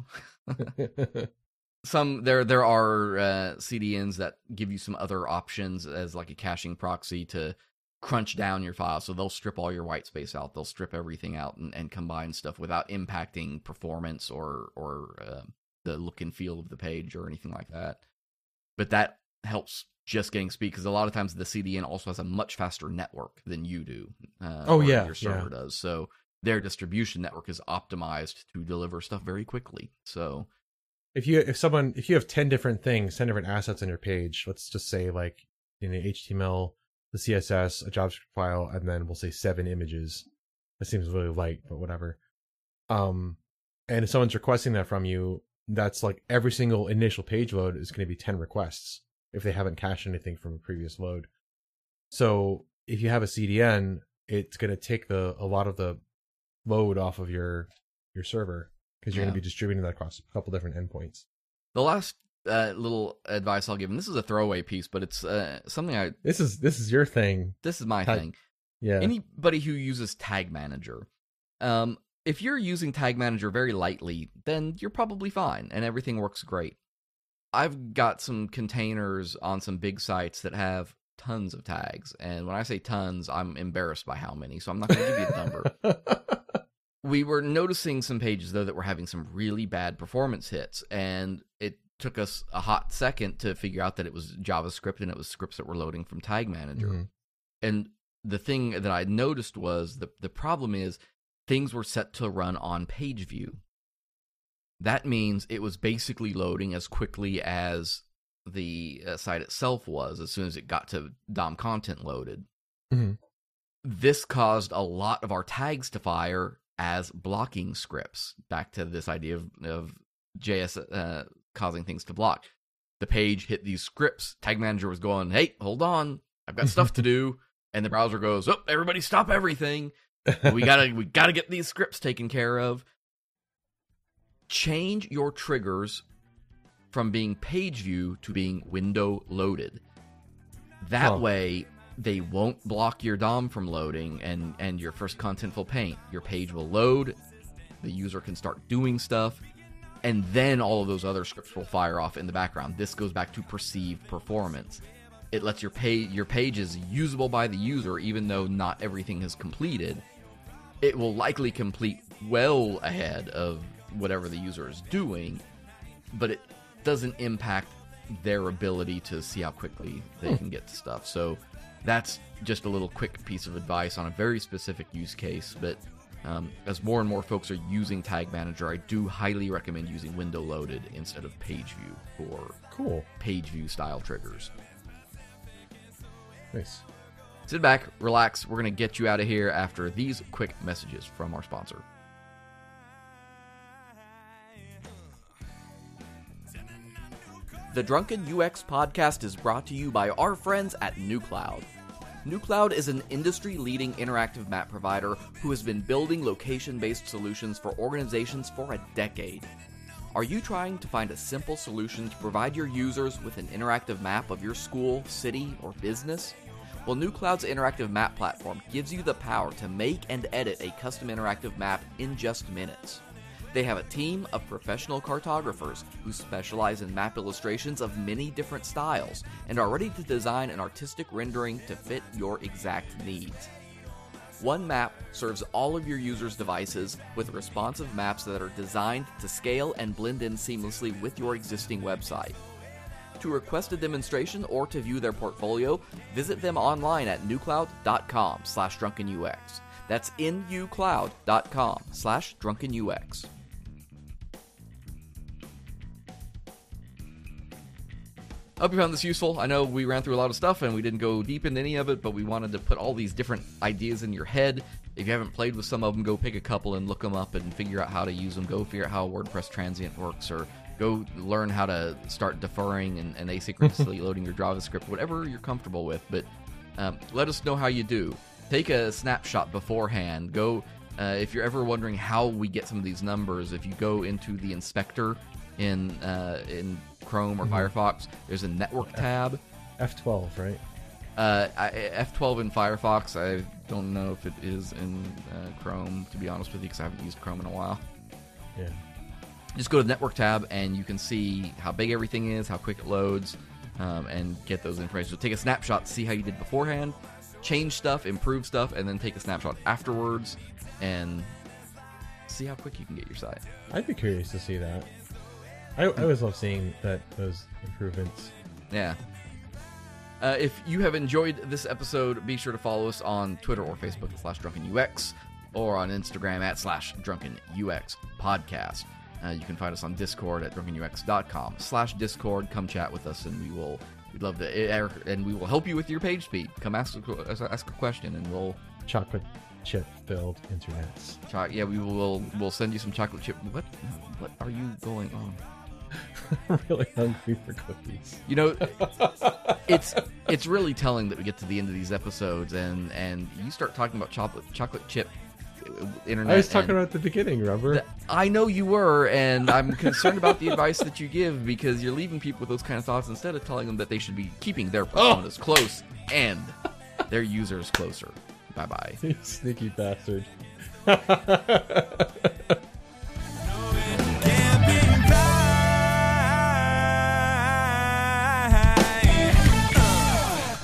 There are CDNs that give you some other options as a caching proxy to crunch down your file. So they'll strip all your white space out. They'll strip everything out and combine stuff without impacting performance or the look and feel of the page or anything like that. But that helps just getting speed, because a lot of times the CDN also has a much faster network than you do. Your server does. So their distribution network is optimized to deliver stuff very quickly. So if you have 10 different things, 10 different assets on your page, let's just say the HTML, the CSS, a JavaScript file, and then we'll say 7 images. That seems really light, but whatever. And if someone's requesting that from you, that's every single initial page load is going to be 10 requests if they haven't cached anything from a previous load. So if you have a CDN, it's going to take a lot of the load off of your server, because you're going to be distributing that across a couple different endpoints. The last little advice I'll give, and this is a throwaway piece, but it's something This is your thing. This is my thing. Yeah. Anybody who uses Tag Manager, if you're using Tag Manager very lightly, then you're probably fine, and everything works great. I've got some containers on some big sites that have tons of tags, and when I say tons, I'm embarrassed by how many, so I'm not going to give you a number. We were noticing some pages, though, that were having some really bad performance hits, and it took us a hot second to figure out that it was JavaScript and it was scripts that were loading from Tag Manager. Mm-hmm. And the thing that I noticed was the problem is things were set to run on page view. That means it was basically loading as quickly as the site itself was as soon as it got to DOM content loaded. Mm-hmm. This caused a lot of our tags to fire as blocking scripts. Back to this idea of JS causing things to block. The page hit these scripts. Tag Manager was going, hey, hold on, I've got stuff to do. And the browser goes, oh, everybody stop everything. We gotta get these scripts taken care of. Change your triggers from being page view to being window loaded. That way, they won't block your DOM from loading and your first contentful paint. Your page will load, the user can start doing stuff, and then all of those other scripts will fire off in the background. This goes back to perceived performance. It lets your page is usable by the user, even though not everything is completed. It will likely complete well ahead of whatever the user is doing, but it doesn't impact their ability to see how quickly they can get to stuff. So that's just a little quick piece of advice on a very specific use case. But as more and more folks are using Tag Manager, I do highly recommend using window loaded instead of page view for page view style triggers. Nice. Sit back, relax. We're going to get you out of here after these quick messages from our sponsor. The Drunken UX podcast is brought to you by our friends at NewCloud. NewCloud is an industry-leading interactive map provider who has been building location-based solutions for organizations for a decade. Are you trying to find a simple solution to provide your users with an interactive map of your school, city, or business? Well, NewCloud's interactive map platform gives you the power to make and edit a custom interactive map in just minutes. They have a team of professional cartographers who specialize in map illustrations of many different styles and are ready to design an artistic rendering to fit your exact needs. One map serves all of your users' devices with responsive maps that are designed to scale and blend in seamlessly with your existing website. To request a demonstration or to view their portfolio, visit them online at nucloud.com/drunkenux. That's nucloud.com/drunkenux. I hope you found this useful. I know we ran through a lot of stuff and we didn't go deep into any of it, but we wanted to put all these different ideas in your head. If you haven't played with some of them, go pick a couple and look them up and figure out how to use them. Go figure out how a WordPress transient works, or go learn how to start deferring and asynchronously loading your JavaScript, whatever you're comfortable with. But let us know how you do. Take a snapshot beforehand. Go if you're ever wondering how we get some of these numbers, if you go into the inspector in Chrome or Firefox, there's a network tab. F12, right? F12 in Firefox. I don't know if it is in Chrome, to be honest with you, because I haven't used Chrome in a while. Yeah. Just go to the network tab and you can see how big everything is, how quick it loads, and get those information. So take a snapshot, see how you did beforehand, change stuff, improve stuff, and then take a snapshot afterwards and see how quick you can get your site. I'd be curious to see that. I always love seeing those improvements. Yeah. If you have enjoyed this episode, be sure to follow us on Twitter or Facebook @DrunkenUX, or on Instagram @DrunkenUXPodcast. You can find us on Discord at drunkenux.com/Discord. Come chat with us, and we'd love to, and we will help you with your page speed. Come ask a question, and we'll chocolate chip filled internets. Yeah, we'll send you some chocolate chip. What are you going on? I'm really hungry for cookies. You know, it's really telling that we get to the end of these episodes and you start talking about chocolate chip internet. I was talking about the beginning, remember? I know you were, and I'm concerned about the advice that you give because you're leaving people with those kind of thoughts instead of telling them that they should be keeping their personas close and their users closer. Bye-bye. You sneaky bastard.